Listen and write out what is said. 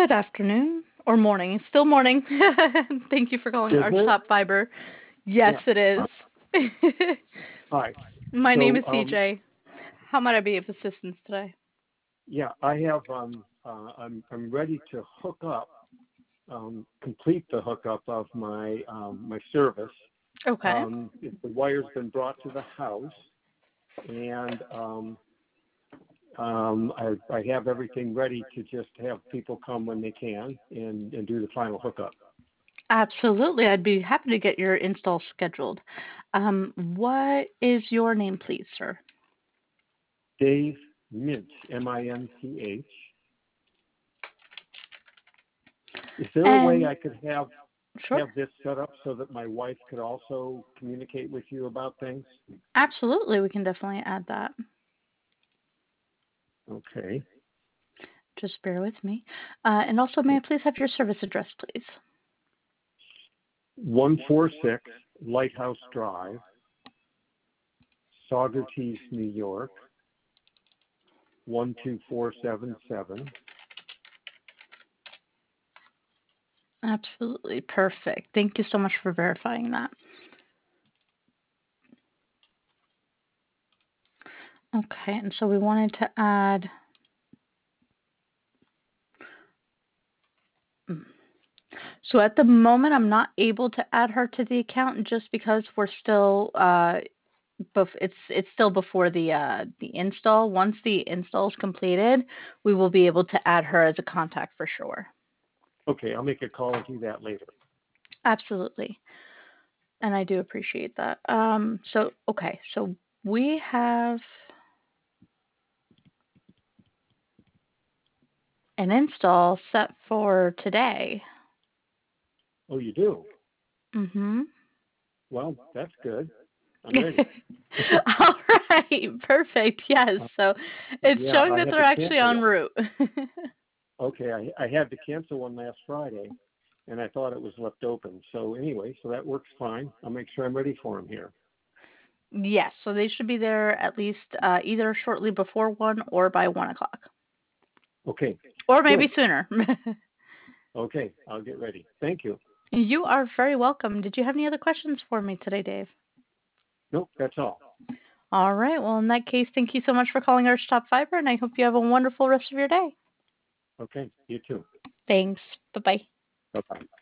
Good afternoon or morning. It's still morning. Thank you for calling Is it? Archtop Fiber. Yes, Yeah. it Uh, is. Hi. My name So, is CJ. How might I be of assistance today? yeah, I have. I'm ready to hook up, complete the hookup of my service. Okay. The wire's been brought to the house, and I have everything ready to just have people come when they can and do the final hookup. Absolutely. I'd be happy to get your install scheduled. What is your name, please, sir? Dave Minch, Minch. Is there a way And I could have sure. this set up so that my wife could also communicate with you about things? Absolutely. We can definitely add that. Okay. Just bear with me. And also, may I please have your service address, please? 146 Lighthouse Drive, Saugerties, New York, 12477. Absolutely. Perfect. Thank you so much for verifying that. Okay, and so we wanted to add. mm, So at the moment, I'm not able to add her to the account just because we're still it's still before the install. Once the install is completed, we will be able to add her as a contact for sure. Okay, I'll make a call and do that later. Absolutely, and I do appreciate that. So okay, so we have an install set for today. Oh, you do? Mhm. Well, that's good. I'm ready. All right, perfect. Yes. So it's Yeah, showing I that had they're to actually cancel en one. route. Okay, I had to cancel one last Friday, and I thought it was left open. So anyway, so that works fine. I'll make sure I'm ready for him here. Yes, so they should be there at least either shortly before 1 or by 1 o'clock. Okay, Or maybe good. sooner. Okay, I'll get ready. Thank you. You are very welcome. Did you have any other questions for me today, Dave? Nope, that's all. All right. Well, in that case, thank you so much for calling Arch Top Fiber, and I hope you have a wonderful rest of your day. Okay, you too. Thanks. Bye bye. Bye-bye.